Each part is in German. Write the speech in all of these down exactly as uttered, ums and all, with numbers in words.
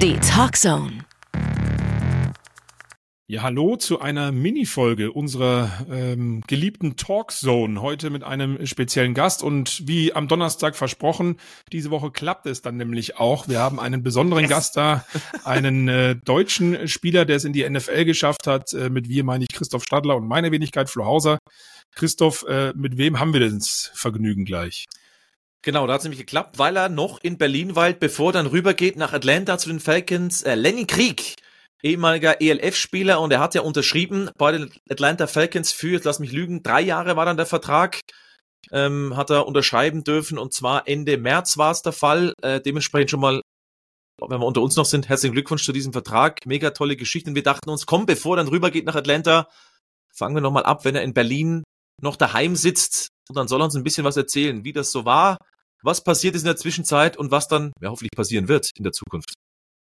Die Talkzone. Ja, hallo zu einer Minifolge unserer ähm, geliebten Talkzone. Heute mit einem speziellen Gast und wie am Donnerstag versprochen, diese Woche klappt es dann nämlich auch. Wir haben einen besonderen yes. Gast da, einen äh, deutschen Spieler, der es in die N F L geschafft hat. Äh, mit wir meine ich Christoph Stadler und meine Wenigkeit Flo Hauser. Christoph, äh, mit wem haben wir denn das Vergnügen gleich? Genau, da hat es nämlich geklappt, weil er noch in Berlin weilt, bevor er dann rübergeht nach Atlanta zu den Falcons. Äh, Lenny Krieg, ehemaliger E L F-Spieler, und er hat ja unterschrieben bei den Atlanta Falcons für, lass mich lügen, drei Jahre war dann der Vertrag, ähm, hat er unterschreiben dürfen, und zwar Ende März war es der Fall. Äh, dementsprechend schon mal, wenn wir unter uns noch sind, herzlichen Glückwunsch zu diesem Vertrag. Mega tolle Geschichte. Und wir dachten uns, komm, bevor er dann rübergeht nach Atlanta, fangen wir nochmal ab, wenn er in Berlin noch daheim sitzt, und dann soll er uns ein bisschen was erzählen, wie das so war, was passiert ist in der Zwischenzeit und was dann ja, hoffentlich passieren wird in der Zukunft.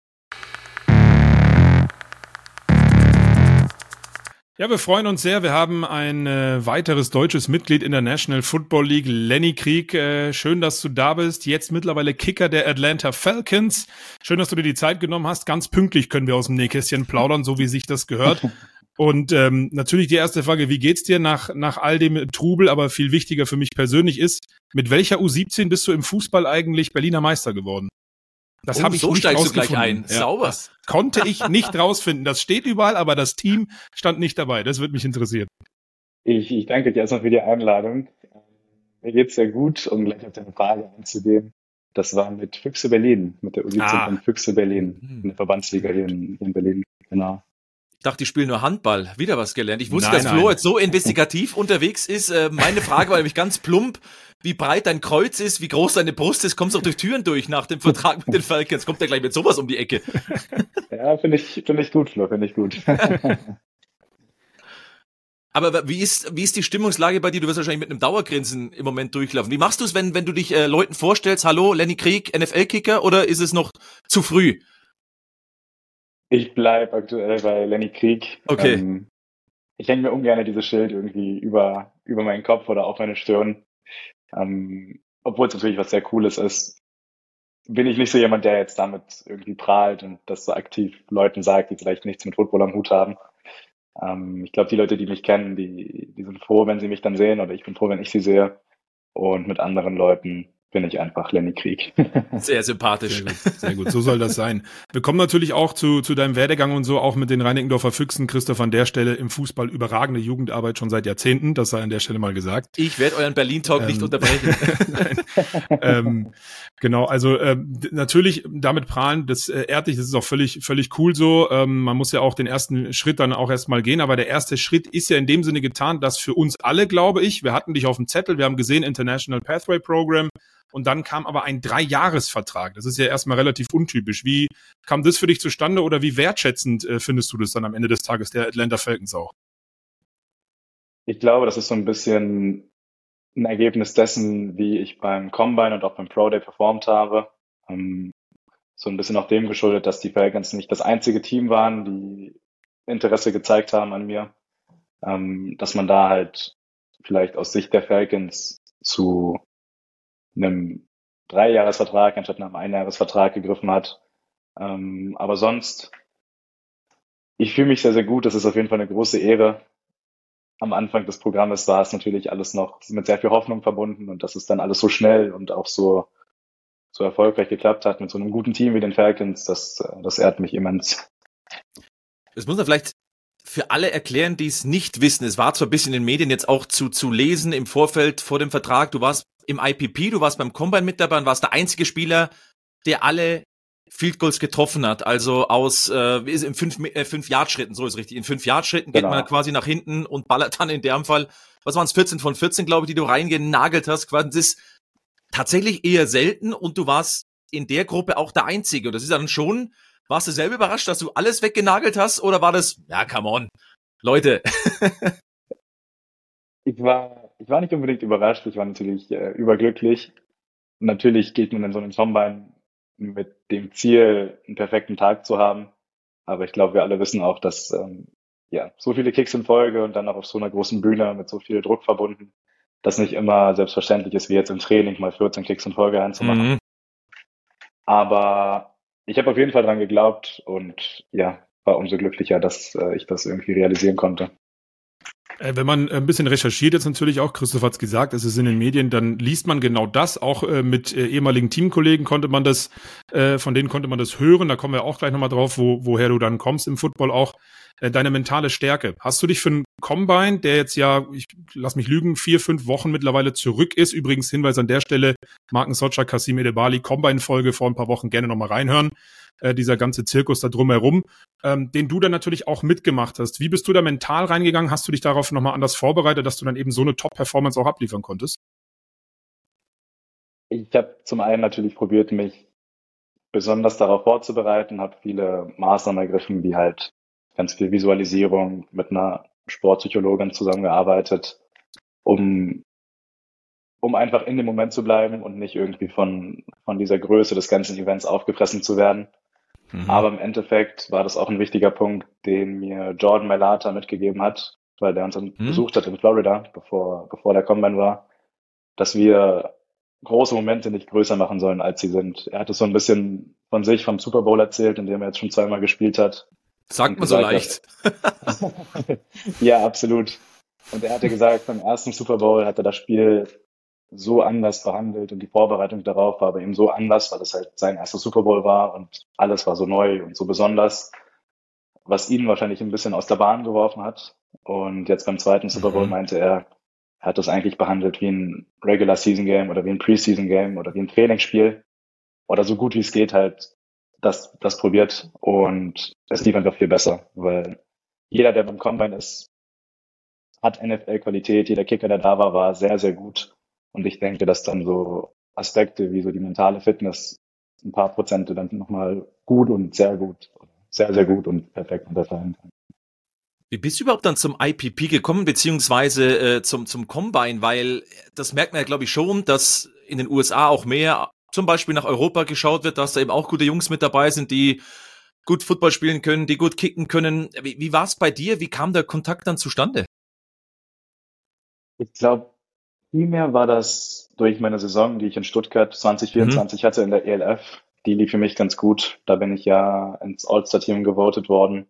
Ja, wir freuen uns sehr. Wir haben ein äh, weiteres deutsches Mitglied in der National Football League, Lenny Krieg. Äh, schön, dass du da bist. Jetzt mittlerweile Kicker der Atlanta Falcons. Schön, dass du dir die Zeit genommen hast. Ganz pünktlich können wir aus dem Nähkästchen plaudern, so wie sich das gehört. Und ähm, natürlich die erste Frage, wie geht's dir nach nach all dem Trubel, aber viel wichtiger für mich persönlich ist, mit welcher U siebzehn bist du im Fußball eigentlich Berliner Meister geworden? Das oh, habe ich so nicht steigst du gleich ein. Ja, Sauber. Das konnte ich nicht rausfinden. Das steht überall, aber das Team stand nicht dabei. Das würde mich interessieren. Ich, ich danke dir erstmal für die Einladung. Mir geht's sehr gut, um gleich auf deine Frage einzugehen. Das war mit Füchse Berlin, mit der U siebzehn ah. von Füchse Berlin, mhm. in der Verbandsliga hier in, in Berlin. Genau. Ich dachte, die spielen nur Handball. Wieder was gelernt. Ich wusste, nein, dass Flo nein. jetzt so investigativ unterwegs ist. Äh, meine Frage war nämlich ganz plump. Wie breit dein Kreuz ist, wie groß deine Brust ist, kommst du auch durch Türen durch nach dem Vertrag mit den Falcons. Kommt der gleich mit sowas um die Ecke. Ja, finde ich, finde ich gut, Flo, finde ich gut. Aber wie ist, wie ist die Stimmungslage bei dir? Du wirst wahrscheinlich mit einem Dauergrinsen im Moment durchlaufen. Wie machst du es, wenn, wenn du dich äh, Leuten vorstellst, hallo, Lenny Krieg, N F L-Kicker, oder ist es noch zu früh? Ich bleibe aktuell bei Lenny Krieg. Okay. Ähm, ich hänge mir ungern dieses Schild irgendwie über, über meinen Kopf oder auf meine Stirn. Ähm, obwohl es natürlich was sehr Cooles ist, bin ich nicht so jemand, der jetzt damit irgendwie prahlt und das so aktiv Leuten sagt, die vielleicht nichts mit Football am Hut haben. Ähm, ich glaube, die Leute, die mich kennen, die, die sind froh, wenn sie mich dann sehen, oder ich bin froh, wenn ich sie sehe. Und mit anderen Leuten bin ich einfach Lenny Krieg. Sehr sympathisch. Sehr gut, sehr gut, so soll das sein. Wir kommen natürlich auch zu, zu deinem Werdegang und so, auch mit den Reinickendorfer Füchsen. Christoph, an der Stelle im Fußball überragende Jugendarbeit schon seit Jahrzehnten, das sei an der Stelle mal gesagt. Ich werde euren Berlin-Talk ähm, nicht unterbrechen. Nein. ähm, genau, also ähm, natürlich damit prahlen, das äh, ehrt dich, das ist auch völlig völlig cool so. Ähm, man muss ja auch den ersten Schritt dann auch erstmal gehen, aber der erste Schritt ist ja in dem Sinne getan, dass für uns alle, glaube ich, wir hatten dich auf dem Zettel, wir haben gesehen, International Pathway Program, und dann kam aber ein Dreijahresvertrag. Das ist ja erstmal relativ untypisch. Wie kam das für dich zustande oder wie wertschätzend äh, findest du das dann am Ende des Tages der Atlanta Falcons auch? Ich glaube, das ist so ein bisschen ein Ergebnis dessen, wie ich beim Combine und auch beim Pro Day performt habe. Ähm, so ein bisschen auch dem geschuldet, dass die Falcons nicht das einzige Team waren, die Interesse gezeigt haben an mir. Ähm, dass man da halt vielleicht aus Sicht der Falcons zu einem Dreijahresvertrag anstatt nach einem Einjahresvertrag gegriffen hat. Ähm, aber sonst, ich fühle mich sehr, sehr gut. Das ist auf jeden Fall eine große Ehre. Am Anfang des Programmes war es natürlich alles noch mit sehr viel Hoffnung verbunden, und dass es dann alles so schnell und auch so, so erfolgreich geklappt hat mit so einem guten Team wie den Falcons, das, das ehrt mich immens. Das muss man vielleicht für alle erklären, die es nicht wissen. Es war zwar ein bisschen in den Medien jetzt auch zu, zu lesen im Vorfeld vor dem Vertrag. Du warst im I P P, du warst beim Combine mit dabei und warst der einzige Spieler, der alle Field Goals getroffen hat. Also aus äh, in fünf, äh, fünf Yard-Schritten, so ist richtig. In fünf Yard-Schritten geht Genau. man quasi nach hinten und ballert dann in dem Fall, was waren es, vierzehn von vierzehn, glaube ich, die du reingenagelt hast. Quasi. Das ist tatsächlich eher selten, und du warst in der Gruppe auch der Einzige. Und das ist dann schon, warst du selber überrascht, dass du alles weggenagelt hast, oder war das, ja, come on, Leute. Ich war, ich war nicht unbedingt überrascht, ich war natürlich äh, überglücklich. Und natürlich geht man in so einen Combine mit dem Ziel, einen perfekten Tag zu haben. Aber ich glaube, wir alle wissen auch, dass ähm, ja so viele Kicks in Folge und dann auch auf so einer großen Bühne mit so viel Druck verbunden, das nicht immer selbstverständlich ist, wie jetzt im Training mal vierzehn Kicks in Folge einzumachen. Mhm. Aber ich habe auf jeden Fall dran geglaubt und ja, war umso glücklicher, dass äh, ich das irgendwie realisieren konnte. Äh, Wenn man ein bisschen recherchiert jetzt natürlich auch, Christoph hat's gesagt, es ist in den Medien, dann liest man genau das. Auch äh, mit äh, ehemaligen Teamkollegen konnte man das, äh, von denen konnte man das hören. Da kommen wir auch gleich nochmal drauf, wo, woher du dann kommst im Football auch. Äh, deine mentale Stärke. Hast du dich für einen Combine, der jetzt ja, ich lass mich lügen, vier, fünf Wochen mittlerweile zurück ist. Übrigens Hinweis an der Stelle, Marken Socha, Kasim Edebali, Combine-Folge vor ein paar Wochen, gerne nochmal reinhören. Äh, dieser ganze Zirkus da drumherum, ähm, den du dann natürlich auch mitgemacht hast. Wie bist du da mental reingegangen? Hast du dich darauf nochmal anders vorbereitet, dass du dann eben so eine Top-Performance auch abliefern konntest? Ich habe zum einen natürlich probiert, mich besonders darauf vorzubereiten, habe viele Maßnahmen ergriffen, wie halt ganz viel Visualisierung, mit einer Sportpsychologin zusammengearbeitet, um, um einfach in dem Moment zu bleiben und nicht irgendwie von, von dieser Größe des ganzen Events aufgefressen zu werden. Mhm. Aber im Endeffekt war das auch ein wichtiger Punkt, den mir Jordan Mailata mitgegeben hat, weil der uns dann Mhm. besucht hat in Florida, bevor, bevor der Combine war, dass wir große Momente nicht größer machen sollen, als sie sind. Er hat es so ein bisschen von sich, vom Super Bowl erzählt, in dem er jetzt schon zweimal gespielt hat. Sagt Und man so gesagt leicht. hat, ja, absolut. Und er hatte gesagt, beim ersten Super Bowl hat er das Spiel so anders behandelt und die Vorbereitung darauf war bei ihm so anders, weil es halt sein erster Super Bowl war und alles war so neu und so besonders, was ihn wahrscheinlich ein bisschen aus der Bahn geworfen hat. Und jetzt beim zweiten Super Bowl Mhm. meinte er, er hat das eigentlich behandelt wie ein Regular Season Game oder wie ein Preseason Game oder wie ein Trainingsspiel oder so gut wie es geht halt das, das probiert und es lief einfach viel besser, weil jeder, der beim Combine ist, hat N F L-Qualität, jeder Kicker, der da war, war sehr, sehr gut. Und ich denke, dass dann so Aspekte wie so die mentale Fitness ein paar Prozente dann nochmal gut und sehr gut, sehr, sehr gut und perfekt unterteilen kann. Wie bist du überhaupt dann zum I P P gekommen, beziehungsweise äh, zum, zum Combine? Weil das merkt man ja, glaube ich, schon, dass in den U S A auch mehr zum Beispiel nach Europa geschaut wird, dass da eben auch gute Jungs mit dabei sind, die gut Football spielen können, die gut kicken können. Wie, wie war es bei dir? Wie kam der Kontakt dann zustande? Ich glaube, primär war das durch meine Saison, die ich in Stuttgart zwanzig Mhm. vierundzwanzig hatte in der E L F. Die lief für mich ganz gut. Da bin ich ja ins All-Star-Team gewotet worden.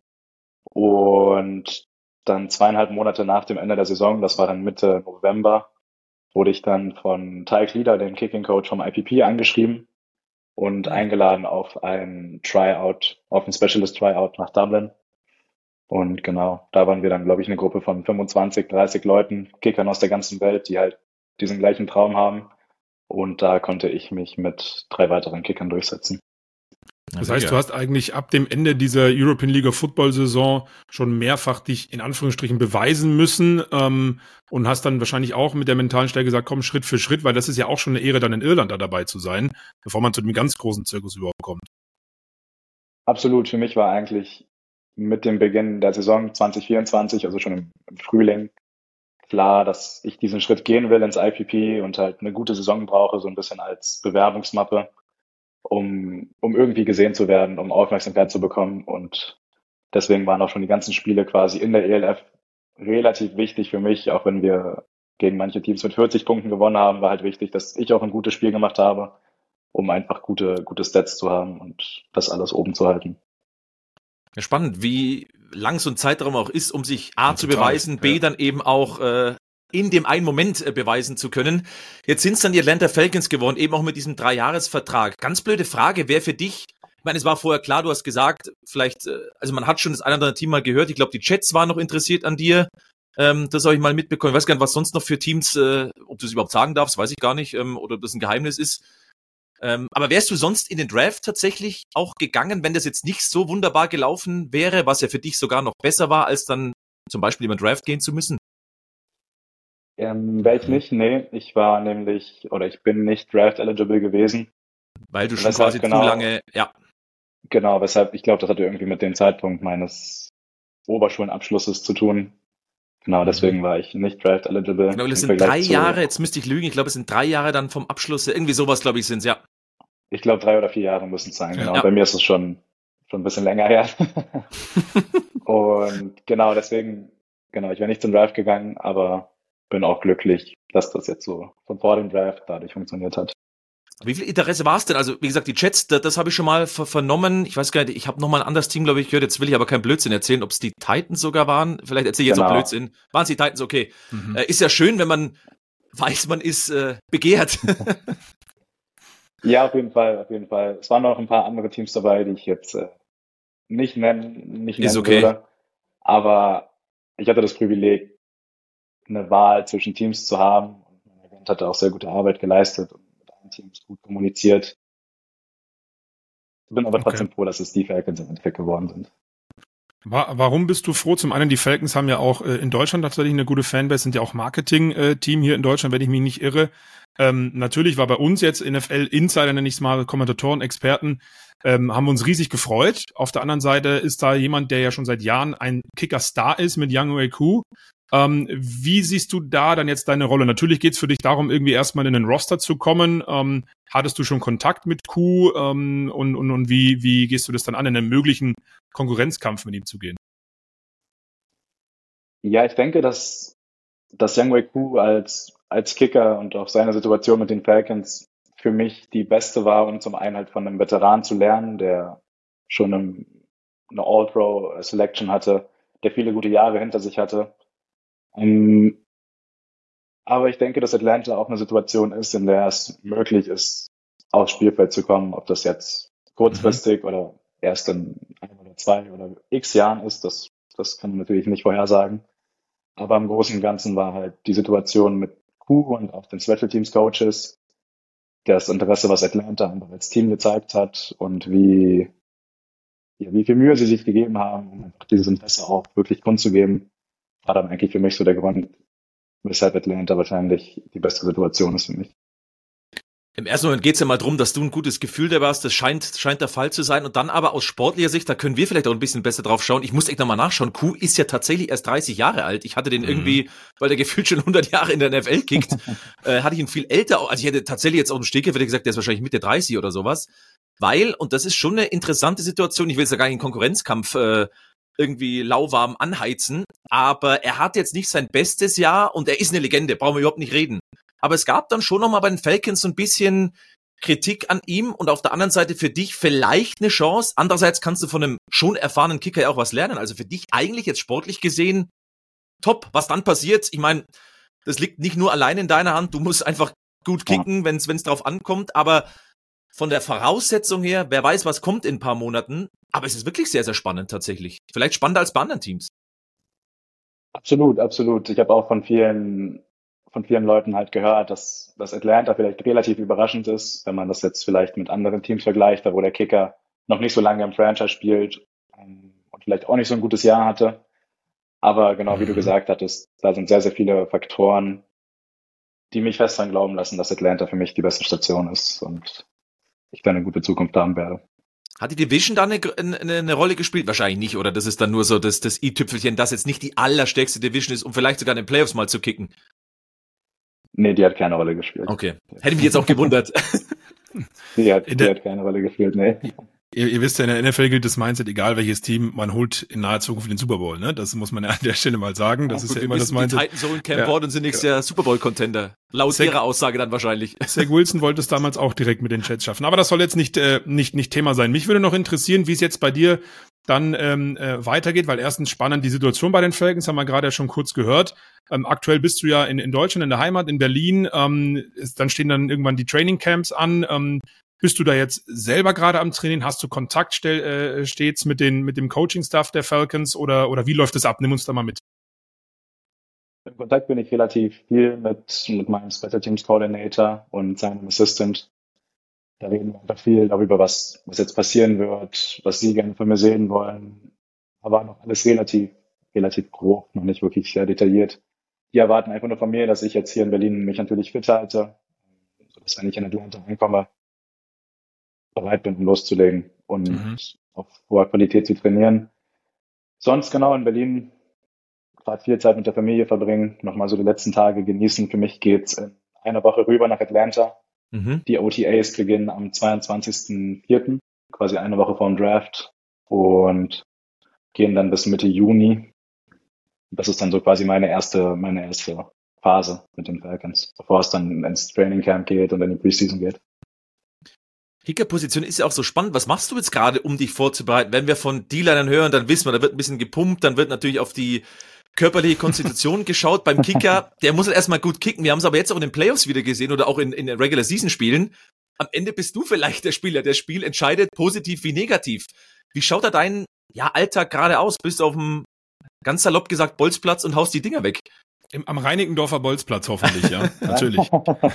Und dann zweieinhalb Monate nach dem Ende der Saison, das war dann Mitte November, wurde ich dann von Tyke Leader, dem Kicking Coach vom I P P, angeschrieben und eingeladen auf ein Tryout, auf ein Specialist Tryout nach Dublin. Und genau, da waren wir dann, glaube ich, eine Gruppe von fünfundzwanzig, dreißig Leuten, Kickern aus der ganzen Welt, die halt diesen gleichen Traum haben. Und da konnte ich mich mit drei weiteren Kickern durchsetzen. Das heißt, du hast eigentlich ab dem Ende dieser European League of Football Saison schon mehrfach dich in Anführungsstrichen beweisen müssen ähm, und hast dann wahrscheinlich auch mit der mentalen Stärke gesagt, komm Schritt für Schritt, weil das ist ja auch schon eine Ehre, dann in Irland da dabei zu sein, bevor man zu dem ganz großen Zirkus überhaupt kommt. Absolut, für mich war eigentlich mit dem Beginn der Saison zwanzig vierundzwanzig, also schon im, im Frühling, klar, dass ich diesen Schritt gehen will ins I P P und halt eine gute Saison brauche, so ein bisschen als Bewerbungsmappe, um, um irgendwie gesehen zu werden, um Aufmerksamkeit zu bekommen. Und deswegen waren auch schon die ganzen Spiele quasi in der E L F relativ wichtig für mich, auch wenn wir gegen manche Teams mit vierzig Punkten gewonnen haben, war halt wichtig, dass ich auch ein gutes Spiel gemacht habe, um einfach gute, gute Stats zu haben und das alles oben zu halten. Ja, spannend, wie lang so ein Zeitraum auch ist, um sich A Ja, zu total, beweisen, B ja. dann eben auch äh, in dem einen Moment äh, beweisen zu können. Jetzt sind es dann die Atlanta Falcons geworden, eben auch mit diesem Dreijahresvertrag. Ganz blöde Frage, wer für dich, ich meine, es war vorher klar, du hast gesagt, vielleicht, äh, also man hat schon das eine oder andere Team mal gehört, ich glaube, die Jets waren noch interessiert an dir, ähm, das habe ich mal mitbekommen. Ich weiß gar nicht, was sonst noch für Teams, äh, ob du es überhaupt sagen darfst, weiß ich gar nicht, ähm, oder ob das ein Geheimnis ist. Ähm, aber wärst du sonst in den Draft tatsächlich auch gegangen, wenn das jetzt nicht so wunderbar gelaufen wäre, was ja für dich sogar noch besser war, als dann zum Beispiel über den Draft gehen zu müssen? Ähm, wäre ich nicht, nee, ich war nämlich, oder ich bin nicht draft-eligible gewesen. Weil du schon Weshalb quasi genau, zu lange, ja. genau, weshalb, ich glaube, das hatte irgendwie mit dem Zeitpunkt meines Oberschulenabschlusses zu tun. Genau, deswegen war ich nicht draft-eligible Genau, das im sind drei Vergleich zu, Jahre, jetzt müsste ich lügen, ich glaube, es sind drei Jahre dann vom Abschluss, irgendwie sowas, glaube ich, sind es, ja. ich glaube, drei oder vier Jahre müssen es sein, genau. Ja. Bei mir ist es schon, schon ein bisschen länger her. Und genau, deswegen, genau, ich wäre nicht zum Draft gegangen, aber bin auch glücklich, dass das jetzt so von vor dem Draft dadurch funktioniert hat. Wie viel Interesse war es denn? Also, wie gesagt, die Jets, das, das habe ich schon mal ver- vernommen. Ich weiß gar nicht, ich habe noch mal ein anderes Team, glaube ich, gehört. Jetzt will ich aber keinen Blödsinn erzählen, ob es die Titans sogar waren. Vielleicht erzähle ich jetzt Genau. auch Blödsinn. Waren es die Titans? Okay. Mhm. Äh, ist ja schön, wenn man weiß, man ist äh, begehrt. Ja, auf jeden Fall, auf jeden Fall. Es waren noch ein paar andere Teams dabei, die ich jetzt äh, nicht nennen, nicht Ist nennen okay. würde. Aber ich hatte das Privileg, eine Wahl zwischen Teams zu haben. Und mein Agent hatte auch sehr gute Arbeit geleistet und mit allen Teams gut kommuniziert. Bin aber Okay. trotzdem froh, dass es die Falcons im Endeffekt geworden sind. Wa- Warum bist du froh? Zum einen, die Falcons haben ja auch äh, in Deutschland tatsächlich eine gute Fanbase, sind ja auch Marketing-Team hier in Deutschland, wenn ich mich nicht irre. Ähm, natürlich war bei uns jetzt N F L-Insider, nenne ich es mal, Kommentatoren, Experten, ähm, haben wir uns riesig gefreut. Auf der anderen Seite ist da jemand, der ja schon seit Jahren ein Kicker-Star ist mit Younghoe Koo. Ähm, wie siehst du da dann jetzt deine Rolle? Natürlich geht's für dich darum, irgendwie erstmal in den Roster zu kommen. Ähm, hattest du schon Kontakt mit Koo ähm, und, und, und wie, wie gehst du das dann an, in einem möglichen Konkurrenzkampf mit ihm zu gehen? Ja, ich denke, dass, dass Younghoe Koo als, als Kicker und auch seine Situation mit den Falcons für mich die beste war, um zum einen halt von einem Veteran zu lernen, der schon eine, eine All-Pro-Selection hatte, der viele gute Jahre hinter sich hatte. Ähm, aber ich denke, dass Atlanta auch eine Situation ist, in der es möglich ist, aufs Spielfeld zu kommen. Ob das jetzt kurzfristig oder erst in ein oder zwei oder x Jahren ist, das, das kann man natürlich nicht vorhersagen. Aber im Großen und Ganzen war halt die Situation mit Koo und auch den Special Teams Coaches, das Interesse, was Atlanta einfach als Team gezeigt hat und wie, ja, wie viel Mühe sie sich gegeben haben, um einfach dieses Interesse auch wirklich kundzugeben, war dann eigentlich für mich so der Grund, weshalb Atlanta wahrscheinlich die beste Situation ist für mich. Im ersten Moment geht's ja mal drum, dass du ein gutes Gefühl dabei hast. Das scheint, scheint der Fall zu sein. Und dann aber aus sportlicher Sicht, da können wir vielleicht auch ein bisschen besser drauf schauen. Ich muss echt nochmal nachschauen. Koo ist ja tatsächlich erst dreißig Jahre alt. Ich hatte den Mhm. irgendwie, weil der gefühlt schon hundert Jahre in der N F L kickt, äh, hatte ich ihn viel älter. Also ich hätte tatsächlich jetzt auf dem Steg gesagt, der ist wahrscheinlich Mitte dreißig oder sowas. Weil, und das ist schon eine interessante Situation, ich will jetzt ja gar nicht einen Konkurrenzkampf äh, irgendwie lauwarm anheizen, aber er hat jetzt nicht sein bestes Jahr und er ist eine Legende, brauchen wir überhaupt nicht reden. Aber es gab dann schon nochmal bei den Falcons so ein bisschen Kritik an ihm und auf der anderen Seite für dich vielleicht eine Chance. Andererseits kannst du von einem schon erfahrenen Kicker ja auch was lernen. Also für dich eigentlich jetzt sportlich gesehen top. Was dann passiert, ich meine, das liegt nicht nur allein in deiner Hand. Du musst einfach gut kicken, wenn es wenn es drauf ankommt. Aber von der Voraussetzung her, wer weiß, was kommt in ein paar Monaten. Aber es ist wirklich sehr, sehr spannend tatsächlich. Vielleicht spannender als bei anderen Teams. Absolut, absolut. Ich habe auch von vielen, von vielen Leuten halt gehört, dass, dass Atlanta vielleicht relativ überraschend ist, wenn man das jetzt vielleicht mit anderen Teams vergleicht, da wo der Kicker noch nicht so lange im Franchise spielt ähm, und vielleicht auch nicht so ein gutes Jahr hatte. Aber genau wie du Mhm. gesagt hattest, da sind sehr, sehr viele Faktoren, die mich fest daran glauben lassen, dass Atlanta für mich die beste Station ist und ich da eine gute Zukunft haben werde. Hat die Division da eine, eine, eine Rolle gespielt? Wahrscheinlich nicht, oder? Das ist dann nur so das, das i-Tüpfelchen, das jetzt nicht die allerstärkste Division ist, um vielleicht sogar in den Playoffs mal zu kicken. Nee, die hat keine Rolle gespielt. Okay. Hätte mich jetzt auch gewundert. Die hat, In die der- hat keine Rolle gespielt, nee. Ihr, ihr wisst ja, in der N F L gilt das Mindset, egal welches Team, man holt in naher Zukunft den Super Bowl. Ne? Das muss man ja an der Stelle mal sagen. Das Gut, ist ja wir immer das wissen, die Mindset. Titans holen Cam Ja. Ward und sind nächstes Jahr Super Bowl-Contender. Laut Sehr- ihrer Aussage dann wahrscheinlich. Zach Wilson wollte es damals auch direkt mit den Jets schaffen. Aber das soll jetzt nicht, äh, nicht, nicht Thema sein. Mich würde noch interessieren, wie es jetzt bei dir dann ähm, äh, weitergeht, weil erstens spannend die Situation bei den Falcons, haben wir gerade ja schon kurz gehört. Ähm, aktuell bist du ja in, in Deutschland, in der Heimat, in Berlin. Ähm, ist, dann stehen dann irgendwann die Training Camps an. Ähm, bist du da jetzt selber gerade am Training? Hast du Kontakt stell, äh, stets mit, den, mit dem Coaching-Staff der Falcons oder, oder wie läuft es ab? Nimm uns da mal mit. In Kontakt bin ich relativ viel mit, mit meinem Special Teams Coordinator und seinem Assistant. Da reden wir einfach viel darüber, was, was jetzt passieren wird, was sie gerne von mir sehen wollen. Aber noch alles relativ, relativ grob, noch nicht wirklich sehr detailliert. Die erwarten einfach nur von mir, dass ich jetzt hier in Berlin mich natürlich fit halte, sodass wenn ich in Atlanta ankomme, bereit bin, um loszulegen und Mhm. auf hoher Qualität zu trainieren. Sonst genau in Berlin gerade viel Zeit mit der Familie verbringen, nochmal so die letzten Tage genießen. Für mich geht's in einer Woche rüber nach Atlanta. Mhm. Die O T As beginnen am zweiundzwanzigsten vierten, quasi eine Woche vor dem Draft und gehen dann bis Mitte Juni. Das ist dann so quasi meine erste, meine erste Phase mit den Falcons, bevor es dann ins Training Camp geht und in die Preseason geht. Kickerposition ist ja auch so spannend. Was machst du jetzt gerade, um dich vorzubereiten? Wenn wir von D-Linern hören, dann wissen wir, da wird ein bisschen gepumpt, dann wird natürlich auf die körperliche Konstitution geschaut. Beim Kicker, der muss halt erstmal gut kicken. Wir haben es aber jetzt auch in den Playoffs wieder gesehen oder auch in, in den Regular-Season-Spielen. Am Ende bist du vielleicht der Spieler. Das Spiel entscheidet positiv wie negativ. Wie schaut da dein ja, Alltag gerade aus? Bist du auf dem, ganz salopp gesagt, Bolzplatz und haust die Dinger weg? Im, am Reinickendorfer Bolzplatz hoffentlich, ja, natürlich.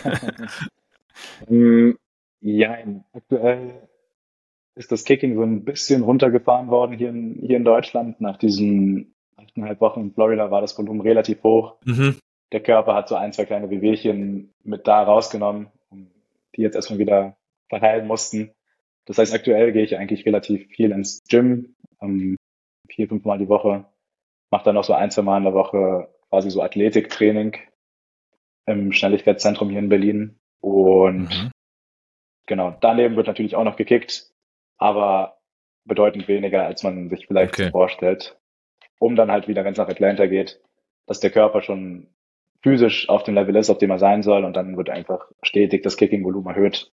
Ja, aktuell ist das Kicking so ein bisschen runtergefahren worden hier in, hier in Deutschland. Nach diesen achteinhalb Wochen in Florida war das Volumen relativ hoch. Mhm. Der Körper hat so ein, zwei kleine Wehwehchen mit da rausgenommen, die jetzt erstmal wieder verheilen mussten. Das heißt, aktuell gehe ich eigentlich relativ viel ins Gym, ähm, vier, fünf Mal die Woche. Mache dann noch so ein, zwei Mal in der Woche quasi so Athletiktraining im Schnelligkeitszentrum hier in Berlin. Und Mhm. genau, daneben wird natürlich auch noch gekickt, aber bedeutend weniger, als man sich vielleicht Okay. so vorstellt. Um dann halt wieder, wenn es nach Atlanta geht, dass der Körper schon physisch auf dem Level ist, auf dem er sein soll, und dann wird einfach stetig das Kicking-Volumen erhöht,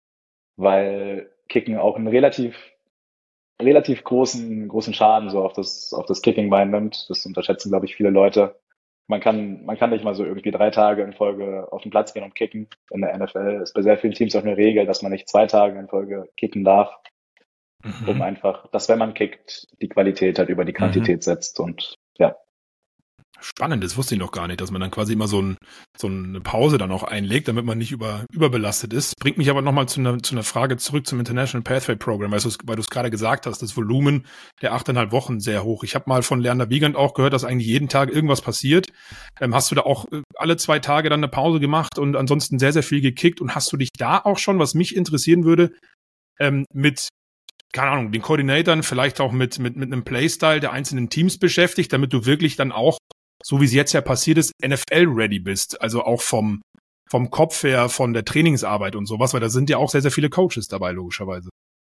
weil Kicken auch einen relativ relativ großen großen Schaden so auf das auf das Kicking-Bein nimmt. Das unterschätzen, glaube ich, viele Leute. Man kann man kann nicht mal so irgendwie drei Tage in Folge auf den Platz gehen und kicken. In der N F L ist bei sehr vielen Teams auch eine Regel, dass man nicht zwei Tage in Folge kicken darf, um Mhm. einfach, dass wenn man kickt, die Qualität halt über die Quantität setzt. Und ja, Spannend, das wusste ich noch gar nicht, dass man dann quasi immer so, ein, so eine Pause dann auch einlegt, damit man nicht über, überbelastet ist. Bringt mich aber nochmal zu einer, zu einer Frage zurück zum International Pathway Program, weil du es weil du es gerade gesagt hast, das Volumen der achteinhalb Wochen sehr hoch. Ich habe mal von Leander Wiegand auch gehört, dass eigentlich jeden Tag irgendwas passiert. Ähm, hast du da auch äh, alle zwei Tage dann eine Pause gemacht und ansonsten sehr, sehr viel gekickt, und hast du dich da auch schon, was mich interessieren würde, ähm, mit keine Ahnung, den Koordinatoren, vielleicht auch mit, mit, mit einem Playstyle der einzelnen Teams beschäftigt, damit du wirklich dann auch, so wie es jetzt ja passiert ist, N F L-ready bist. Also auch vom, vom Kopf her, von der Trainingsarbeit und sowas, weil da sind ja auch sehr, sehr viele Coaches dabei, logischerweise.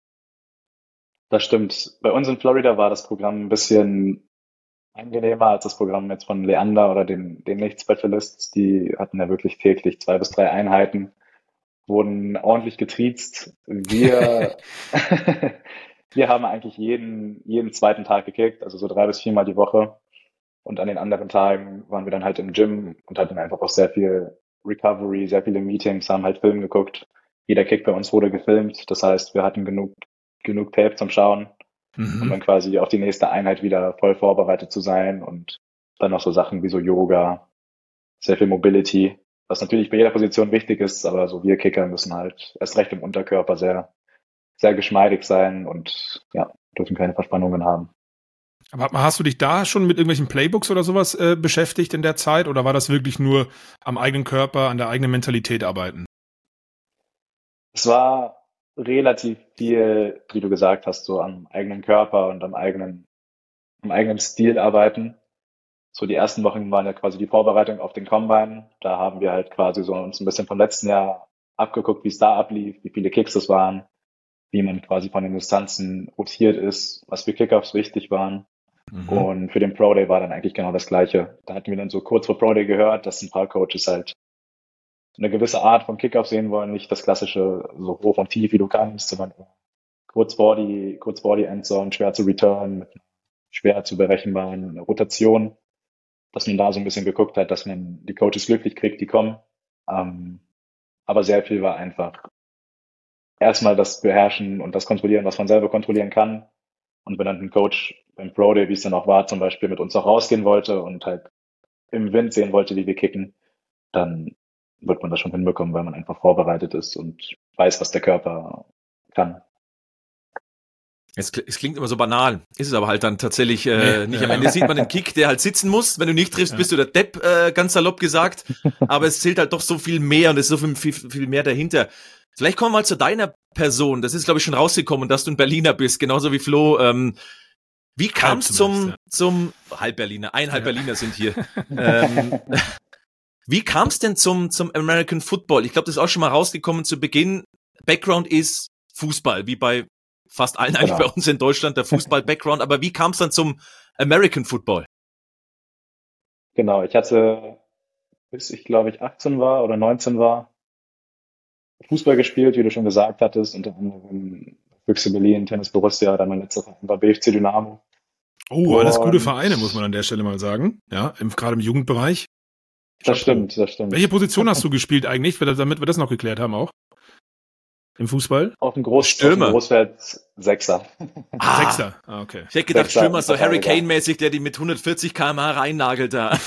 das stimmt. Bei uns in Florida war das Programm ein bisschen angenehmer als das Programm jetzt von Leander oder den, den Nicht-Specialists. Die hatten ja wirklich täglich zwei bis drei Einheiten, wurden ordentlich getriezt. Wir, wir haben eigentlich jeden, jeden zweiten Tag gekickt, also so drei bis viermal die Woche. Und an den anderen Tagen waren wir dann halt im Gym und hatten einfach auch sehr viel Recovery, sehr viele Meetings, haben halt Film geguckt. Jeder Kick bei uns wurde gefilmt. Das heißt, wir hatten genug, genug Tape zum Schauen, um Mhm. dann quasi auf die nächste Einheit wieder voll vorbereitet zu sein. Und dann noch so Sachen wie so Yoga, sehr viel Mobility, was natürlich bei jeder Position wichtig ist, aber so wir Kicker müssen halt erst recht im Unterkörper sehr, sehr geschmeidig sein und ja, dürfen keine Verspannungen haben. Aber hast du dich da schon mit irgendwelchen Playbooks oder sowas äh, beschäftigt in der Zeit, oder war das wirklich nur am eigenen Körper, an der eigenen Mentalität arbeiten? Es war relativ viel, wie du gesagt hast, so am eigenen Körper und am eigenen, am eigenen Stil arbeiten. So die ersten Wochen waren ja quasi die Vorbereitung auf den Combine. Da haben wir halt quasi so uns ein bisschen vom letzten Jahr abgeguckt, wie es da ablief, wie viele Kicks es waren, wie man quasi von den Distanzen rotiert ist, was für Kickoffs wichtig waren. Mhm. Und für den Pro Day war dann eigentlich genau das Gleiche. Da hatten wir dann so kurz vor Pro Day gehört, dass ein paar Coaches halt eine gewisse Art von Kickoff sehen wollen, nicht das klassische so hoch und tief wie du kannst, sondern kurz vor die, kurz vor die Endzone, schwer zu return, mit einer schwer zu berechenbaren Rotation, dass man da so ein bisschen geguckt hat, dass man die Coaches glücklich kriegt, die kommen. Ähm, aber sehr viel war einfach erstmal das Beherrschen und das Kontrollieren, was man selber kontrollieren kann. Und wenn dann ein Coach beim Pro Day, wie es dann auch war, zum Beispiel mit uns auch rausgehen wollte und halt im Wind sehen wollte, wie wir kicken, dann wird man das schon hinbekommen, weil man einfach vorbereitet ist und weiß, was der Körper kann. Es, es klingt immer so banal, ist es aber halt dann tatsächlich äh, Nee, nicht. ja. Am Ende sieht man den Kick, der halt sitzen muss. Wenn du nicht triffst, Ja. bist du der Depp, äh, ganz salopp gesagt. Aber es zählt halt doch so viel mehr und es ist so viel, viel, viel mehr dahinter. Vielleicht kommen wir mal zu deiner Person. Das ist, glaube ich, schon rausgekommen, dass du ein Berliner bist, genauso wie Flo. Ähm, wie kam es zum, zumindest, zum Halb-Berliner? Eineinhalb Ja. Berliner sind hier. ähm, wie kam es denn zum, zum American Football? Ich glaube, das ist auch schon mal rausgekommen zu Beginn. Background ist Fußball, wie bei fast allen eigentlich Genau. bei uns in Deutschland, der Fußball-Background. Aber wie kam es dann zum American Football? Genau, ich hatte, bis ich glaube ich achtzehn war oder neunzehn war, Fußball gespielt, wie du schon gesagt hattest, unter anderem Füchse Berlin, Tennis Borussia, dann mein letzter Verein war B F C Dynamo. Oh, alles gute Und Vereine, muss man an der Stelle mal sagen. Ja, im, gerade im Jugendbereich. das Chapeau. stimmt, das stimmt. Welche Position hast du gespielt eigentlich, damit wir das noch geklärt haben auch? Im Fußball? Auf dem, Groß, Stürmer. auf dem Großfeld Sechser. Ah, Sechser, ah, okay. ich hätte gedacht, Sechser, Stürmer so Harry Verteidiger. Kane-mäßig, der die mit hundertvierzig Kilometer pro Stunde reinnagelt da.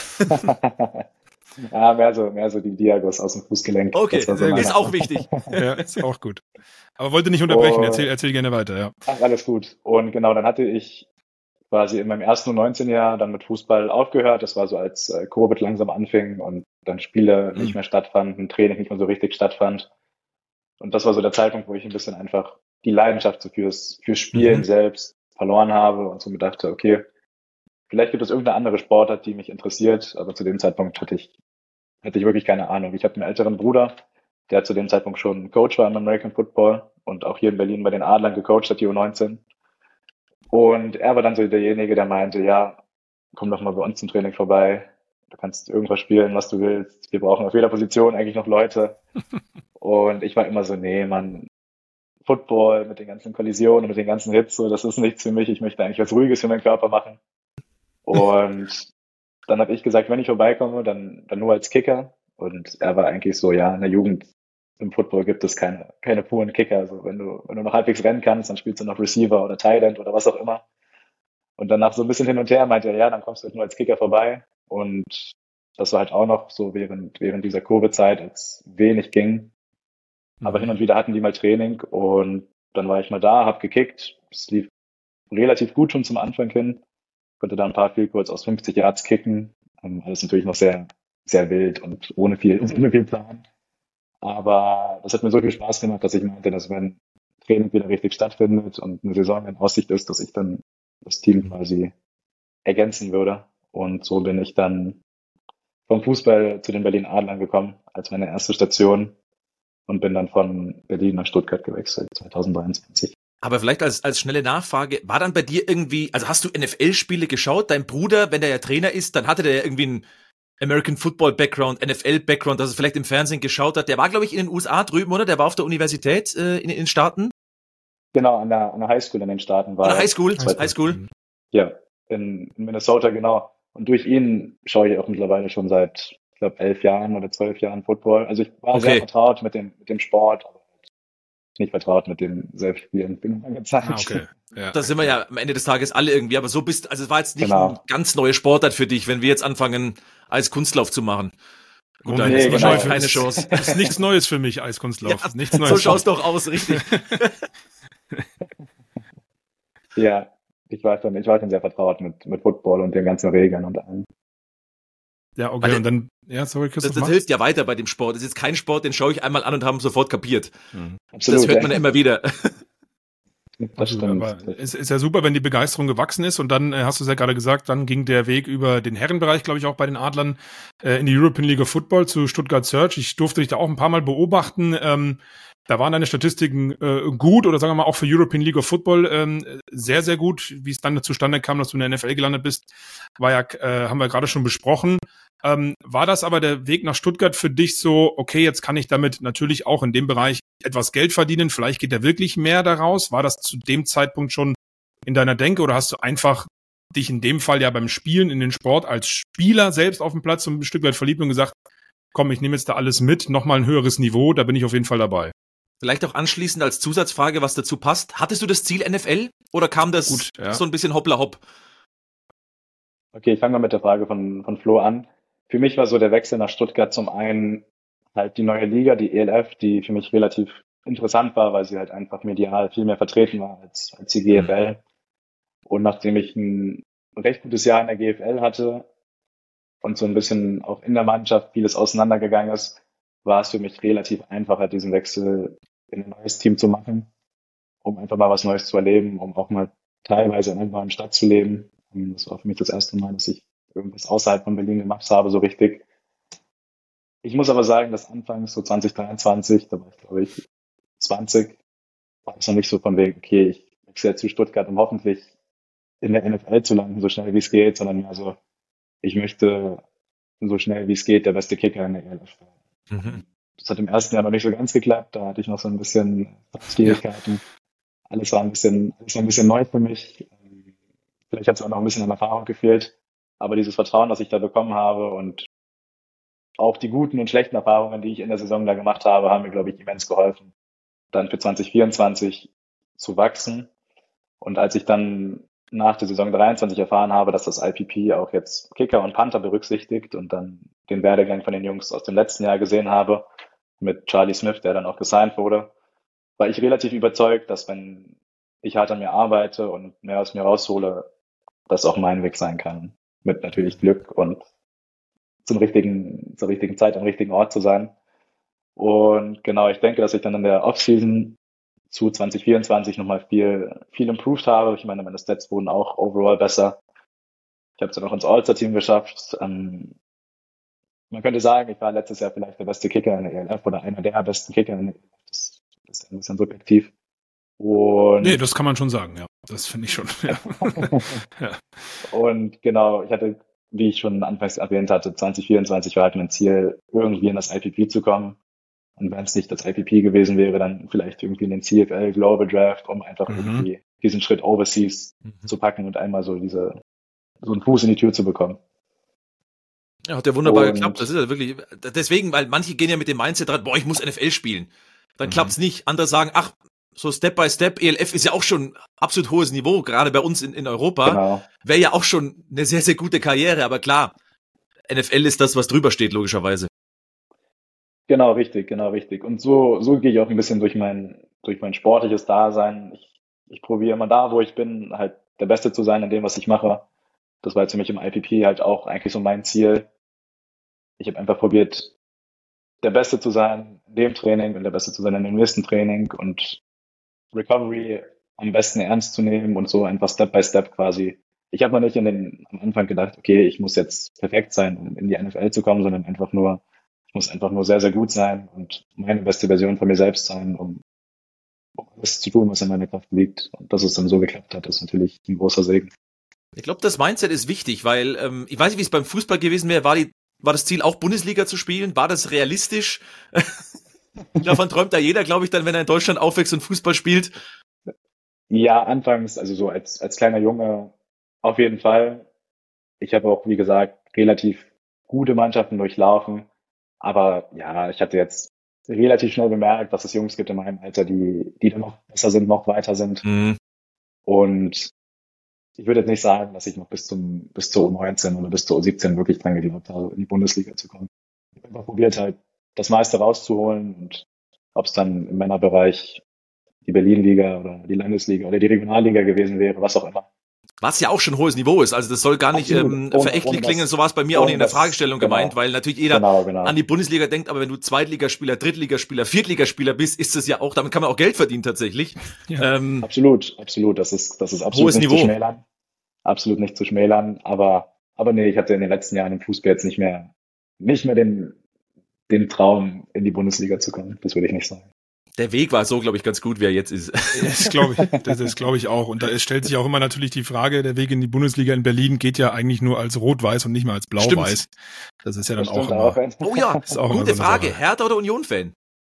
Ja, mehr so, mehr so die Diagos aus dem Fußgelenk. Okay, Das war so sehr meine- ist auch wichtig. Ja, ist auch gut. Aber wollte nicht unterbrechen, Oh. erzähl, erzähl gerne weiter, ja. Ach, alles gut. Und genau, dann hatte ich quasi in meinem ersten U neunzehn Jahr dann mit Fußball aufgehört. Das war so, als äh, Covid langsam anfing und dann Spiele Mhm. nicht mehr stattfanden, Training nicht mehr so richtig stattfand. Und das war so der Zeitpunkt, wo ich ein bisschen einfach die Leidenschaft so fürs, fürs Spielen Mhm. selbst verloren habe und so mir dachte, okay, vielleicht gibt es irgendeine andere Sportart, die mich interessiert, aber zu dem Zeitpunkt hatte ich, hatte ich wirklich keine Ahnung. Ich hatte einen älteren Bruder, der zu dem Zeitpunkt schon Coach war im American Football und auch hier in Berlin bei den Adlern gecoacht hat, die U neunzehn. Und er war dann so derjenige, der meinte, ja, komm doch mal bei uns zum Training vorbei. Du kannst irgendwas spielen, was du willst. Wir brauchen auf jeder Position eigentlich noch Leute. Und ich war immer so, nee, Mann, Football mit den ganzen Kollisionen und mit den ganzen Hits, so, das ist nichts für mich. Ich möchte eigentlich was Ruhiges für meinen Körper machen. Und dann habe ich gesagt, wenn ich vorbeikomme, dann, dann nur als Kicker. Und er war eigentlich so, ja, in der Jugend im Football gibt es keine, keine puren Kicker. Also wenn du, wenn du noch halbwegs rennen kannst, dann spielst du noch Receiver oder Tight End oder was auch immer. Und danach so ein bisschen hin und her meinte er, ja, dann kommst du halt nur als Kicker vorbei. Und das war halt auch noch so während, während dieser Covid-Zeit, als wenig ging. Aber hin und wieder hatten die mal Training und dann war ich mal da, hab gekickt. Es lief relativ gut schon zum Anfang hin. Konnte da ein paar Field Goals aus fünfzig Yards kicken. Ähm, Alles natürlich noch sehr, sehr wild und ohne viel, ohne viel Plan. Aber das hat mir so viel Spaß gemacht, dass ich meinte, dass wenn Training wieder richtig stattfindet und eine Saison in Aussicht ist, dass ich dann das Team quasi ergänzen würde. Und so bin ich dann vom Fußball zu den Berlin Adlern gekommen als meine erste Station und bin dann von Berlin nach Stuttgart gewechselt, zwanzig dreiundzwanzig. Aber vielleicht als, als schnelle Nachfrage, war dann bei dir irgendwie, also hast du N F L-Spiele geschaut? Dein Bruder, wenn der ja Trainer ist, dann hatte der ja irgendwie einen American Football Background, N F L Background, dass er vielleicht im Fernsehen geschaut hat. Der war, glaube ich, in den U S A drüben, oder? Der war auf der Universität äh, in, in den Staaten? Genau, an der, an der Highschool in den Staaten war Oder er. Highschool? Highschool. Highschool? Ja, in, in Minnesota, genau. Und durch ihn schaue ich auch mittlerweile schon seit, ich glaube, elf Jahren oder zwölf Jahren Football. Also ich war Okay. sehr vertraut mit dem, mit dem Sport, aber nicht vertraut mit dem Selbstspielen. Bin lange Zeit. Ah, okay. Ja. Da sind wir ja am Ende des Tages alle irgendwie, aber so bist, also es war jetzt nicht Genau. ein ganz neue Sportart für dich, wenn wir jetzt anfangen, Eiskunstlauf zu machen. Gut, Moment, dann nee, ist genau. wahrscheinlich Für- keine ist- Chance. Ist nichts Neues für mich, Eiskunstlauf. Ja, nichts Neues. So schaust doch aus, richtig. Ja, ich war schon, ich war schon sehr vertraut mit, mit Football und den ganzen Regeln und allem. Ja, okay, Weil- und dann, ja, sorry, Das, Christoph, das mach. hilft ja weiter bei dem Sport. Das ist jetzt kein Sport, den schaue ich einmal an und haben sofort kapiert. Mhm. Absolut. Das hört man ja. ja immer wieder. Das Absolut, stimmt. aber es ist ja super, wenn die Begeisterung gewachsen ist und dann, äh, hast du es ja gerade gesagt, dann ging der Weg über den Herrenbereich, glaube ich, auch bei den Adlern äh, in die European League of Football zu Stuttgart Surge. Ich durfte dich da auch ein paar Mal beobachten. Ähm, da waren deine Statistiken äh, gut oder sagen wir mal auch für European League of Football ähm, sehr, sehr gut. Wie es dann zustande kam, dass du in der N F L gelandet bist, war ja, äh, haben wir gerade schon besprochen. Ähm, war das aber der Weg nach Stuttgart für dich so, okay, jetzt kann ich damit natürlich auch in dem Bereich etwas Geld verdienen, vielleicht geht da wirklich mehr daraus? War das zu dem Zeitpunkt schon in deiner Denke oder hast du einfach dich in dem Fall ja beim Spielen in den Sport als Spieler selbst auf dem Platz so ein Stück weit verliebt und gesagt, komm, ich nehme jetzt da alles mit, nochmal ein höheres Niveau, da bin ich auf jeden Fall dabei. Vielleicht auch anschließend als Zusatzfrage, was dazu passt. Hattest du das Ziel N F L oder kam das Gut, ja. so ein bisschen hoppla hopp? Okay, ich fange mal mit der Frage von, von Flo an. Für mich war so der Wechsel nach Stuttgart zum einen halt die neue Liga, die E L F, die für mich relativ interessant war, weil sie halt einfach medial viel mehr vertreten war als, als die G F L. Und nachdem ich ein recht gutes Jahr in der G F L hatte und so ein bisschen auch in der Mannschaft vieles auseinandergegangen ist, war es für mich relativ einfacher, diesen Wechsel in ein neues Team zu machen, um einfach mal was Neues zu erleben, um auch mal teilweise in einer neuen Stadt zu leben. Und das war für mich das erste Mal, dass ich irgendwas außerhalb von Berlin gemacht habe, so richtig. Ich muss aber sagen, dass anfangs so zwanzig dreiundzwanzig, da war ich glaube ich zwanzig, war es noch nicht so von wegen, okay, ich wechsle jetzt zu Stuttgart, um hoffentlich in der N F L zu landen, so schnell wie es geht, sondern mehr so, ich möchte so schnell wie es geht der beste Kicker in der E L F sein. Mhm. das hat im ersten Jahr noch nicht so ganz geklappt. Da hatte ich noch so ein bisschen Schwierigkeiten. Ja. Alles war ein bisschen, alles war ein bisschen neu für mich. Vielleicht hat es auch noch ein bisschen an Erfahrung gefehlt. Aber dieses Vertrauen, das ich da bekommen habe und auch die guten und schlechten Erfahrungen, die ich in der Saison da gemacht habe, haben mir, glaube ich, immens geholfen, dann für zwanzig vierundzwanzig zu wachsen. Und als ich dann nach der Saison dreiundzwanzig erfahren habe, dass das I P P auch jetzt Kicker und Panther berücksichtigt und dann den Werdegang von den Jungs aus dem letzten Jahr gesehen habe, mit Charlie Smith, der dann auch gesigned wurde, war ich relativ überzeugt, dass wenn ich hart an mir arbeite und mehr aus mir raushole, das auch mein Weg sein kann. Mit natürlich Glück und zum richtigen, zur richtigen Zeit am richtigen Ort zu sein. Und genau, ich denke, dass ich dann in der Offseason zu zwanzig vierundzwanzig nochmal viel, viel improved habe. Ich meine, meine Stats wurden auch overall besser. Ich habe es dann auch ins All-Star-Team geschafft. Ähm, man könnte sagen, ich war letztes Jahr vielleicht der beste Kicker in der E L F oder einer der besten Kicker in der E L F. Das, das ist ein bisschen subjektiv. Und nee, das kann man schon sagen, ja. Das finde ich schon. Ja. Ja. Und genau, ich hatte, wie ich schon anfangs erwähnt hatte, zwanzig vierundzwanzig war halt mein Ziel, irgendwie in das I P P zu kommen. Und wenn es nicht das I P P gewesen wäre, dann vielleicht irgendwie in den C F L Global Draft, um einfach mhm. irgendwie diesen Schritt Overseas mhm. zu packen und einmal so diese, so einen Fuß in die Tür zu bekommen. Ja, hat ja wunderbar und geklappt. Das ist ja wirklich, deswegen, weil manche gehen ja mit dem Mindset dran, boah, ich muss N F L spielen. Dann mhm. klappt's nicht. Andere sagen, ach, so Step by Step, E L F ist ja auch schon absolut hohes Niveau, gerade bei uns in, in Europa. Genau. Wäre ja auch schon eine sehr, sehr gute Karriere, aber klar, N F L ist das, was drüber steht, logischerweise. Genau, richtig, genau, richtig. Und so, so gehe ich auch ein bisschen durch mein, durch mein sportliches Dasein. Ich, ich probiere immer da, wo ich bin, halt der Beste zu sein in dem, was ich mache. Das war jetzt für mich im I P P halt auch eigentlich so mein Ziel. Ich habe einfach probiert, der Beste zu sein in dem Training und der Beste zu sein in dem nächsten Training und Recovery am besten ernst zu nehmen und so einfach Step by Step quasi. Ich habe noch nicht in den, am Anfang gedacht, okay, ich muss jetzt perfekt sein, um in die N F L zu kommen, sondern einfach nur, ich muss einfach nur sehr, sehr gut sein und meine beste Version von mir selbst sein, um, um alles zu tun, was in meiner Kraft liegt. Und dass es dann so geklappt hat, ist natürlich ein großer Segen. Ich glaube, das Mindset ist wichtig, weil ähm, ich weiß nicht, wie es beim Fußball gewesen wäre. War, die, war das Ziel auch Bundesliga zu spielen? War das realistisch? Davon träumt da jeder, glaube ich, dann, wenn er in Deutschland aufwächst und Fußball spielt. Ja, anfangs, also so als als kleiner Junge auf jeden Fall. Ich habe auch, wie gesagt, relativ gute Mannschaften durchlaufen. Aber ja, ich hatte jetzt relativ schnell bemerkt, dass es Jungs gibt in meinem Alter, die die dann noch besser sind, noch weiter sind. Mhm. Und ich würde jetzt nicht sagen, dass ich noch bis zum bis zur U neunzehn oder bis zur U siebzehn wirklich dran geglaubt habe, in die Bundesliga zu kommen. Ich habe einfach probiert, halt das meiste rauszuholen und ob es dann im Männerbereich die Berlin-Liga oder die Landesliga oder die Regionalliga gewesen wäre, was auch immer. Was ja auch schon hohes Niveau ist, also das soll gar nicht ähm, verächtlich klingen, so war es bei mir auch nicht in der Fragestellung genau. gemeint, weil natürlich jeder genau, genau. an die Bundesliga denkt, aber wenn du Zweitligaspieler, Drittligaspieler, Viertligaspieler bist, ist es ja auch, damit kann man auch Geld verdienen tatsächlich. Ja. Ähm, absolut, absolut, das ist das ist absolut hohes nicht Niveau. zu schmälern, absolut nicht zu schmälern, aber aber nee, ich hatte in den letzten Jahren im Fußball jetzt nicht mehr nicht mehr den den Traum, in die Bundesliga zu kommen, das würde ich nicht sagen. Der Weg war so, glaube ich, ganz gut, wie er jetzt ist. Das glaube ich, das, das glaube ich auch. Und da stellt sich auch immer natürlich die Frage, der Weg in die Bundesliga in Berlin geht ja eigentlich nur als Rot-Weiß und nicht mal als Blau-Weiß. Stimmt. Das ist ja dann auch immer. Auch. Oh ja, ist auch gute so Frage. Hertha oder Union-Fan?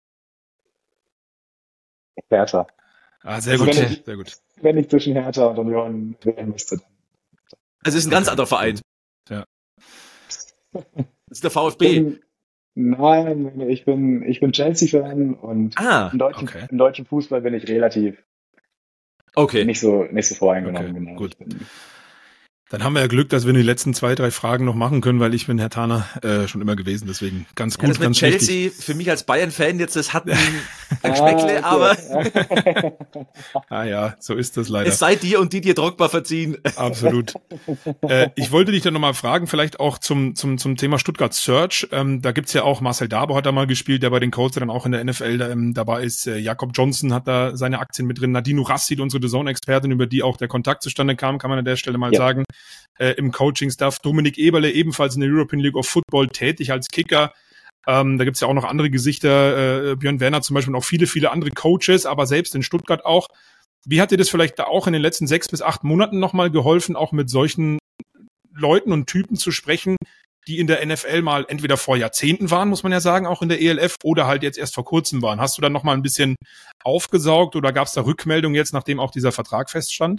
Hertha. Ah, sehr also gut, wenn ich, sehr gut. Wenn ich zwischen Hertha und Union wählen müsste. Also es ist ein ganz anderer Verein. Ja. Das ist der VfB. Nein, ich bin, ich bin Chelsea-Fan und ah, im, deutschen, okay. im deutschen Fußball bin ich relativ okay. nicht so, nicht so voreingenommen. Okay, genau. Gut. Dann haben wir ja Glück, dass wir die letzten zwei, drei Fragen noch machen können, weil ich bin Herr Taner äh, schon immer gewesen, deswegen ganz gut, ja, das mit ganz Chelsea, richtig. Für mich als Bayern-Fan jetzt, das hat ein, ein Geschmäckle, ah, okay. aber ah ja, so ist das leider. Es sei dir und die dir Drogba verziehen. Absolut. äh, ich wollte dich dann nochmal fragen, vielleicht auch zum zum zum Thema Stuttgart Search. Ähm, da gibt's ja auch, Marcel Dabo hat da mal gespielt, der bei den Colts dann auch in der N F L ähm, dabei ist. Äh, Jakob Johnson hat da seine Aktien mit drin. Nadine Rassid, unsere D A Z N-Expertin, über die auch der Kontakt zustande kam, kann man an der Stelle mal ja. sagen. Äh, im Coaching-Staff. Dominik Eberle, ebenfalls in der European League of Football tätig als Kicker. Ähm, da gibt's ja auch noch andere Gesichter, äh, Björn Werner zum Beispiel und auch viele, viele andere Coaches, aber selbst in Stuttgart auch. Wie hat dir das vielleicht da auch in den letzten sechs bis acht Monaten nochmal geholfen, auch mit solchen Leuten und Typen zu sprechen, die in der N F L mal entweder vor Jahrzehnten waren, muss man ja sagen, auch in der E L F, oder halt jetzt erst vor kurzem waren. Hast du dann noch mal ein bisschen aufgesaugt oder gab es da Rückmeldungen jetzt, nachdem auch dieser Vertrag feststand?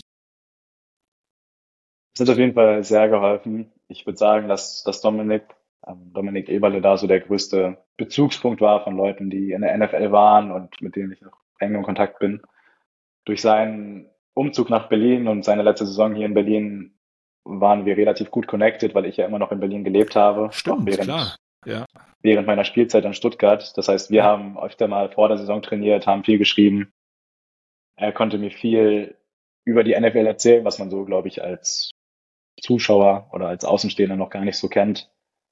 Das hat auf jeden Fall sehr geholfen. Ich würde sagen, dass, dass Dominik, ähm, Dominik Eberle da so der größte Bezugspunkt war von Leuten, die in der N F L waren und mit denen ich noch eng in Kontakt bin. Durch seinen Umzug nach Berlin und seine letzte Saison hier in Berlin waren wir relativ gut connected, weil ich ja immer noch in Berlin gelebt habe. Stimmt, während, klar. Ja. Während meiner Spielzeit in Stuttgart. Das heißt, wir ja. haben öfter mal vor der Saison trainiert, haben viel geschrieben. Er konnte mir viel über die N F L erzählen, was man so, glaube ich, als Zuschauer oder als Außenstehender noch gar nicht so kennt.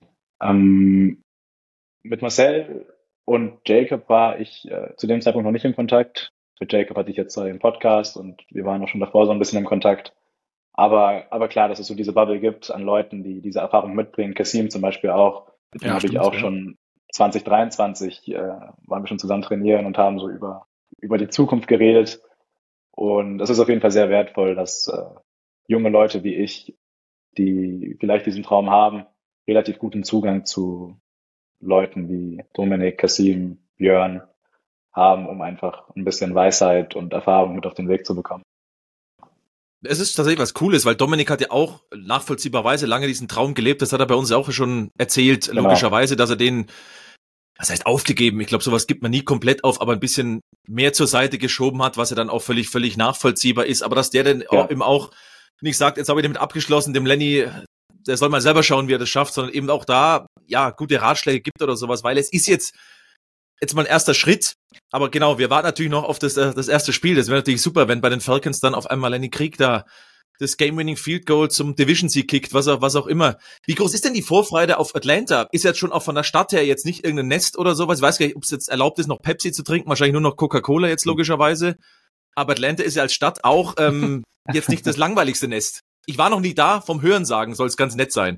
Ähm, mit Marcel und Jacob war ich äh, zu dem Zeitpunkt noch nicht in Kontakt. Mit Jacob hatte ich jetzt den Podcast und wir waren auch schon davor so ein bisschen im Kontakt. Aber, aber klar, dass es so diese Bubble gibt an Leuten, die diese Erfahrung mitbringen. Kassim zum Beispiel auch. Mit dem ja, habe ich auch ja. schon zwanzig dreiundzwanzig äh, waren wir schon zusammen trainieren und haben so über, über die Zukunft geredet. Und es ist auf jeden Fall sehr wertvoll, dass äh, junge Leute wie ich, die vielleicht diesen Traum haben, relativ guten Zugang zu Leuten wie Dominik, Kassim, Björn haben, um einfach ein bisschen Weisheit und Erfahrung mit auf den Weg zu bekommen. Es ist tatsächlich was Cooles, weil Dominik hat ja auch nachvollziehbarweise lange diesen Traum gelebt. Das hat er bei uns ja auch schon erzählt, genau. Logischerweise, dass er den, das heißt aufgegeben, ich glaube, sowas gibt man nie komplett auf, aber ein bisschen mehr zur Seite geschoben hat, was ja dann auch völlig, völlig nachvollziehbar ist. Aber dass der dann ja. auch, eben auch nicht sagt, jetzt habe ich damit abgeschlossen, dem Lenny, der soll mal selber schauen, wie er das schafft, sondern eben auch da, ja, gute Ratschläge gibt oder sowas, weil es ist jetzt, jetzt mal ein erster Schritt, aber genau, wir warten natürlich noch auf das, das erste Spiel. Das wäre natürlich super, wenn bei den Falcons dann auf einmal Lenny Krieg da das Game-Winning Field Goal zum Division-Sieg kickt, was auch, was auch immer. Wie groß ist denn die Vorfreude auf Atlanta? Ist jetzt schon auch von der Stadt her jetzt nicht irgendein Nest oder sowas? Ich weiß gar nicht, ob es jetzt erlaubt ist, noch Pepsi zu trinken, wahrscheinlich nur noch Coca-Cola jetzt logischerweise. Aber Atlanta ist ja als Stadt auch ähm, jetzt nicht das langweiligste Nest. Ich war noch nie da, vom Hörensagen soll es ganz nett sein.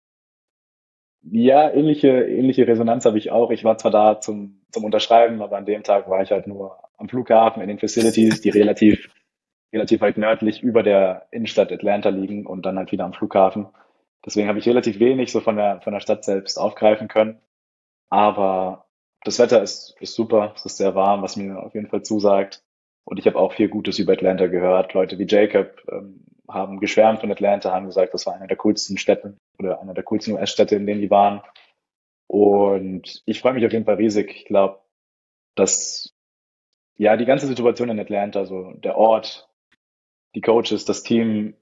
Ja, ähnliche, ähnliche Resonanz habe ich auch. Ich war zwar da zum, zum Unterschreiben, aber an dem Tag war ich halt nur am Flughafen in den Facilities, die relativ, relativ weit nördlich über der Innenstadt Atlanta liegen und dann halt wieder am Flughafen. Deswegen habe ich relativ wenig so von der, von der Stadt selbst aufgreifen können. Aber das Wetter ist, ist super. Es ist sehr warm, was mir auf jeden Fall zusagt. Und ich habe auch viel Gutes über Atlanta gehört. Leute wie Jacob ähm, haben geschwärmt von Atlanta, haben gesagt, das war eine der coolsten Städte oder einer der coolsten U S-Städte, in denen die waren. Und ich freue mich auf jeden Fall riesig. Ich glaube, dass ja die ganze Situation in Atlanta, so der Ort, die Coaches, das Team,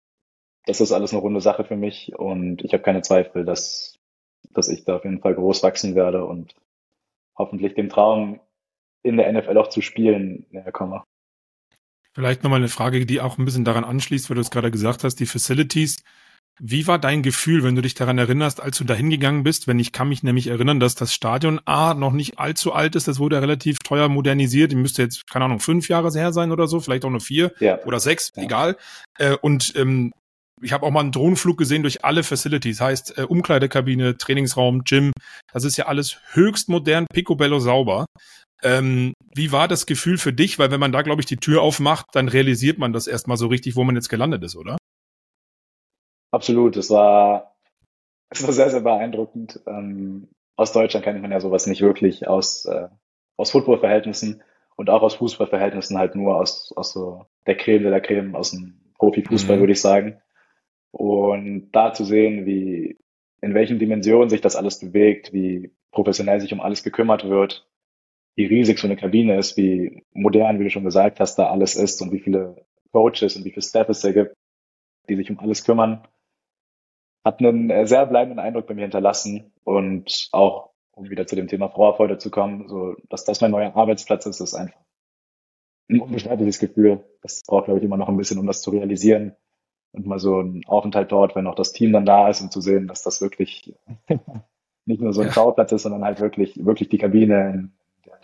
das ist alles eine runde Sache für mich. Und ich habe keine Zweifel, dass, dass ich da auf jeden Fall groß wachsen werde und hoffentlich dem Traum in der N F L auch zu spielen näher komme. Vielleicht nochmal eine Frage, die auch ein bisschen daran anschließt, weil du es gerade gesagt hast, die Facilities. Wie war dein Gefühl, wenn du dich daran erinnerst, als du da hingegangen bist? Wenn ich kann mich nämlich erinnern, dass das Stadion A noch nicht allzu alt ist, das wurde relativ teuer modernisiert. Die müsste jetzt, keine Ahnung, fünf Jahre her sein oder so, vielleicht auch nur vier ja. oder sechs, ja. egal. Und ähm, ich habe auch mal einen Drohnenflug gesehen durch alle Facilities, heißt äh, Umkleidekabine, Trainingsraum, Gym. Das ist ja alles höchst modern, picobello sauber. Ähm, wie war das Gefühl für dich? Weil wenn man da, glaube ich, die Tür aufmacht, dann realisiert man das erstmal so richtig, wo man jetzt gelandet ist, oder? Absolut, es war, es war sehr, sehr beeindruckend. Ähm, aus Deutschland kennt man ja sowas nicht wirklich, aus, äh, aus Football-Verhältnissen und auch aus Fußballverhältnissen halt nur aus, aus so der Creme de la Creme, aus dem Profifußball, mhm. würde ich sagen. Und da zu sehen, wie, in welchen Dimensionen sich das alles bewegt, wie professionell sich um alles gekümmert wird, wie riesig so eine Kabine ist, wie modern, wie du schon gesagt hast, da alles ist und wie viele Coaches und wie viel Staff es da gibt, die sich um alles kümmern, hat einen sehr bleibenden Eindruck bei mir hinterlassen. Und auch, um wieder zu dem Thema Vorfreude zu kommen, so, dass das mein neuer Arbeitsplatz ist, ist einfach ein unbeschreibliches Gefühl. Das braucht, glaube ich, immer noch ein bisschen, um das zu realisieren. Und mal so ein Aufenthalt dort, wenn auch das Team dann da ist, um zu sehen, dass das wirklich nicht nur so ein Schauplatz ist, sondern halt wirklich, wirklich die Kabine, in der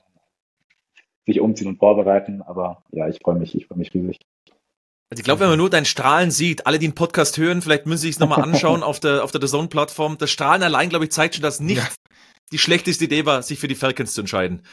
sich umziehen und vorbereiten. Aber ja, ich freue mich, ich freue mich riesig. Also ich glaube, wenn man nur dein Strahlen sieht, alle, die den Podcast hören, vielleicht müssen sie es nochmal anschauen auf der auf der D A Z N-Plattform. Das Strahlen allein, glaube ich, zeigt schon, dass nicht ja. die schlechteste Idee war, sich für die Falcons zu entscheiden.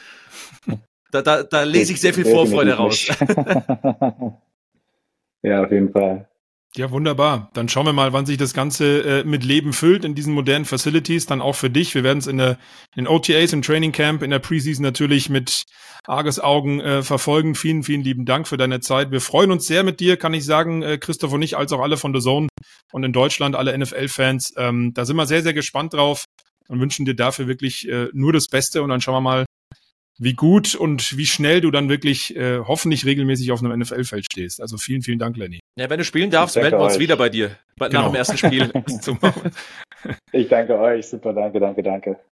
Da, da, da lese ich sehr viel Vorfreude raus. Ja, auf jeden Fall. Ja, wunderbar. Dann schauen wir mal, wann sich das Ganze äh, mit Leben füllt in diesen modernen Facilities. Dann auch für dich. Wir werden es in, der, in den O T As, im Training Camp, in der Preseason natürlich mit Argusaugen äh, verfolgen. Vielen, vielen lieben Dank für deine Zeit. Wir freuen uns sehr mit dir, kann ich sagen, äh, Christoph und ich, als auch alle von The Zone und in Deutschland, alle N F L-Fans. Ähm, da sind wir sehr, sehr gespannt drauf und wünschen dir dafür wirklich äh, nur das Beste. Und dann schauen wir mal, wie gut und wie schnell du dann wirklich äh, hoffentlich regelmäßig auf einem N F L-Feld stehst. Also vielen, vielen Dank, Lenny. Ja, wenn du spielen darfst, melden wir uns wieder bei dir. Bei, genau. Nach dem ersten Spiel. Ich danke euch. Super, danke, danke, danke.